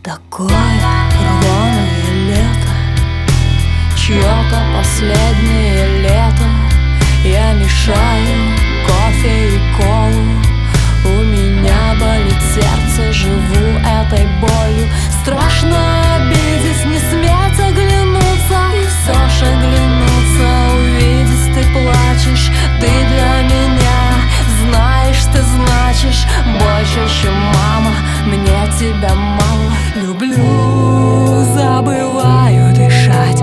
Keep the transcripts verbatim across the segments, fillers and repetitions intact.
Такое рваное лето, чье-то последнее лето. Я мешаю кофе и колу, у меня болит сердце, живу этой болью. Страшно обидеть, не сметь оглянуться, и все ж оглянуться, увидеть ты плачешь. Ты для меня, знаешь, ты значишь больше, чем мама, мне тебя мало. Люблю, забываю дышать,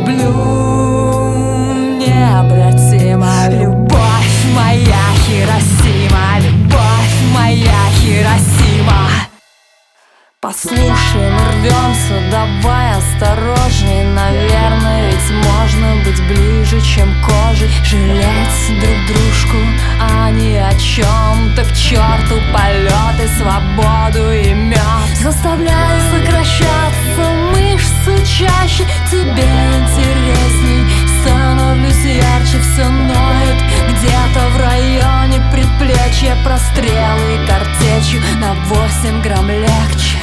люблю необратимо. Любовь моя Хиросима, любовь моя Хиросима. Послушай, мы рвемся, давай осторожней. Наверное, ведь можно быть ближе, чем кожей. Жалеть друг дружку, а ни о чем. Так к черту полеты, свободу и мед. Заставляю сокращаться мышцы чаще, тебе интересней. Становлюсь ярче, все ноет где-то в районе предплечья. Прострелы картечью на восемь грамм легче.